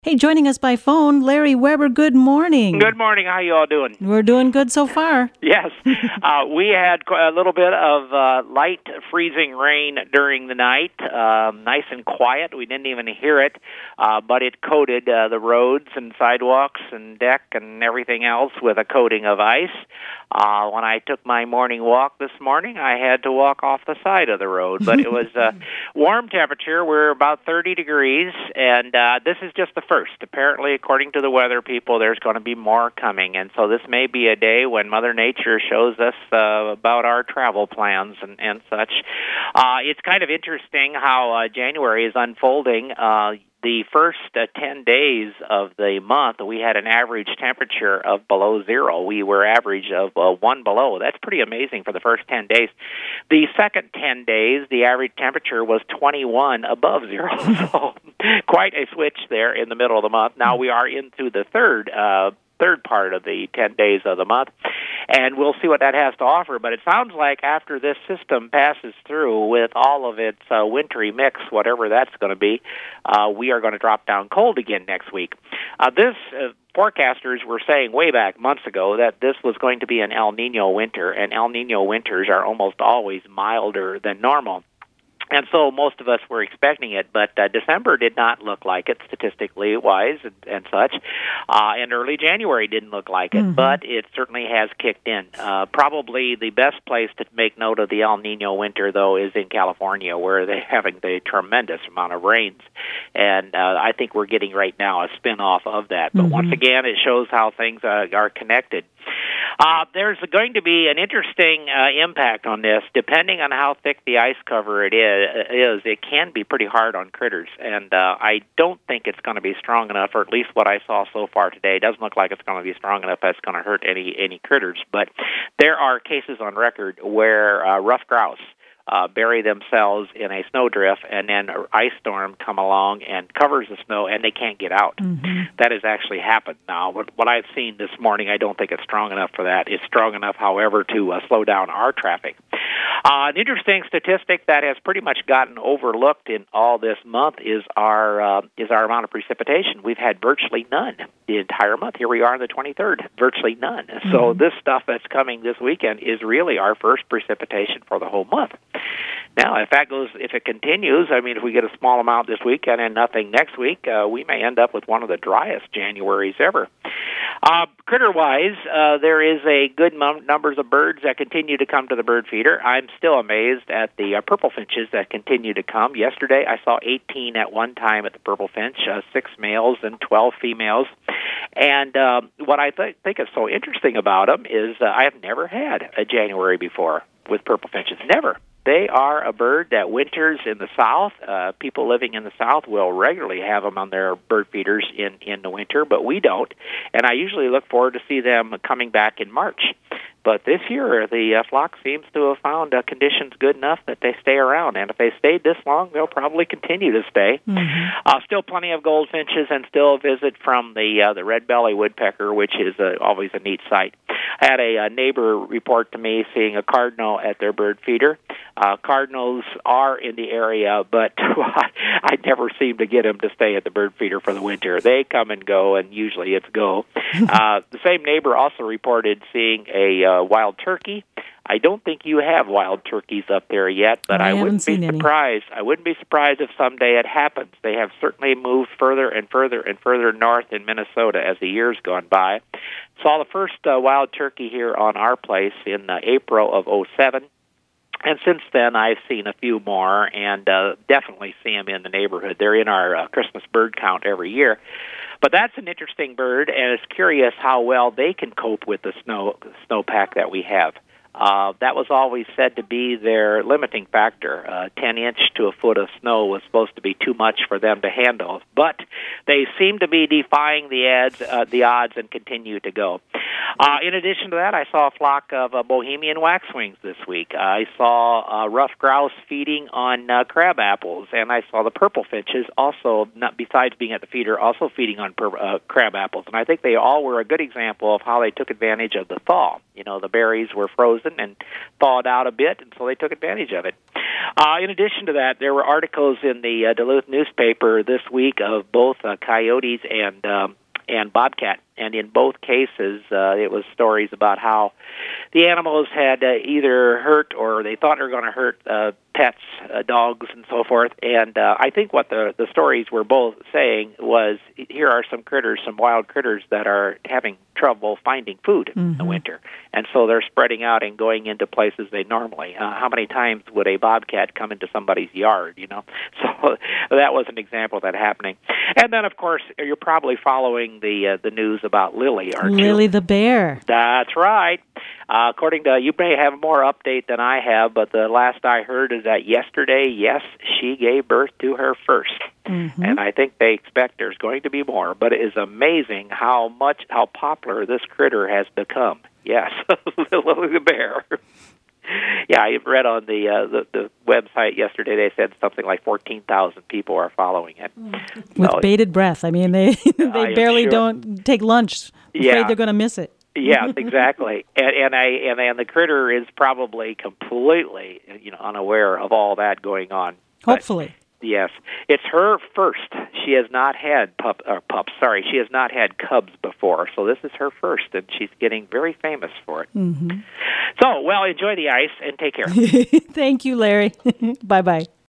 Hey, joining us by phone, Larry Weber, good morning. Good morning. How you all doing? We're doing good so far. Yes. We had a little bit of light freezing rain during the night, nice and quiet. We didn't even hear it, but it coated the roads and sidewalks and deck and everything else with a coating of ice. When I took my morning walk this morning, I had to walk off the side of the road, but it was warm temperature. We're about 30 degrees, and this is just the first. Apparently, according to the weather people, there's going to be more coming, and so this may be a day when Mother Nature shows us about our travel plans and such. It's kind of interesting how January is unfolding. The first 10 days of the month, we had an average temperature of below zero. We were average of 1 below. That's pretty amazing for the first 10 days. The second 10 days, the average temperature was 21 above zero. So quite a switch there in the middle of the month. Now we are into the third part of the 10 days of the month, and we'll see what that has to offer. But it sounds like after this system passes through with all of its wintry mix, whatever that's going to be, we are going to drop down cold again next week. Forecasters were saying way back months ago that this was going to be an El Niño winter, and El Niño winters are almost always milder than normal. And so most of us were expecting it, but December did not look like it statistically wise and such, and early January didn't look like it, but it certainly has kicked in. Probably the best place to make note of the El Niño winter, though, is in California, where they're having the tremendous amount of rains, and I think we're getting right now a spin-off of that. But once again, it shows how things are connected. There's going to be an interesting impact on this. Depending on how thick the ice cover it is, it can be pretty hard on critters. And I don't think it's going to be strong enough, or at least what I saw so far today. It doesn't look like it's going to be strong enough that's going to hurt any critters. But there are cases on record where rough grouse bury themselves in a snowdrift, and then an ice storm come along and covers the snow, and they can't get out. That has actually happened now. What I've seen this morning, I don't think it's strong enough for that. It's strong enough, however, to slow down our traffic. An interesting statistic that has pretty much gotten overlooked in all this month is our amount of precipitation. We've had virtually none the entire month. Here we are on the 23rd, virtually none. So this stuff that's coming this weekend is really our first precipitation for the whole month. Now, if it continues, I mean, if we get a small amount this weekend and nothing next week, we may end up with one of the driest Januaries ever. Critter-wise, there is a good numbers of birds that continue to come to the bird feeder. I'm still amazed at the purple finches that continue to come. Yesterday, I saw 18 at one time at the purple finch, 6 males and 12 females. And what I think is so interesting about them is I have never had a January before with purple finches. Never. They are a bird that winters in the south. People living in the south will regularly have them on their bird feeders in the winter, but we don't. And I usually look forward to see them coming back in March. But this year, the flock seems to have found conditions good enough that they stay around. And if they stayed this long, they'll probably continue to stay. Still plenty of goldfinches and still a visit from the red-belly woodpecker, which is always a neat sight. I had a neighbor report to me seeing a cardinal at their bird feeder. Cardinals are in the area, but I never seem to get them to stay at the bird feeder for the winter. They come and go, and usually it's go. The same neighbor also reported seeing a wild turkey. I don't think you have wild turkeys up there yet, but I wouldn't be surprised. I wouldn't be surprised if someday it happens. They have certainly moved further and further and further north in Minnesota as the years gone by. Saw the first wild turkey here on our place in April of '07. And since then, I've seen a few more, and definitely see them in the neighborhood. They're in our Christmas bird count every year. But that's an interesting bird, and it's curious how well they can cope with the snowpack that we have. That was always said to be their limiting factor. 10 inch to a foot of snow was supposed to be too much for them to handle. But they seem to be defying the odds and continue to go. In addition to that, I saw a flock of Bohemian waxwings this week. I saw rough grouse feeding on crab apples, and I saw the purple finches also, besides being at the feeder, also feeding on crab apples. And I think they all were a good example of how they took advantage of the thaw. You know, the berries were frozen frozen and thawed out a bit, and so they took advantage of it. In addition to that, there were articles in the Duluth newspaper this week of both coyotes and bobcat, and in both cases, it was stories about how the animals had either hurt or they thought they were going to hurt pets, dogs, and so forth. And I think what the stories were both saying was, here are some critters, some wild critters that are having trouble finding food in the winter, and so they're spreading out and going into places they normally. How many times would a bobcat come into somebody's yard? So that was an example of that happening. And then, of course, you're probably following the news about Lily, aren't you? Lily the bear. That's right. According to, you may have more update than I have, but the last I heard is that yesterday, yes, she gave birth to her first. And I think they expect there's going to be more. But it is amazing how popular this critter has become. Yes, Lily the bear. Yeah, I read on the website yesterday, they said something like 14,000 people are following it. With bated breath. I mean, they barely don't take lunch, afraid they're going to miss it. Yeah, exactly. And the critter is probably completely unaware of all that going on. Hopefully. But, yes, it's her first. She has not had pups. Sorry, she has not had cubs before, so this is her first, and she's getting very famous for it. So, well, enjoy the ice and take care. Thank you, Larry. Bye-bye.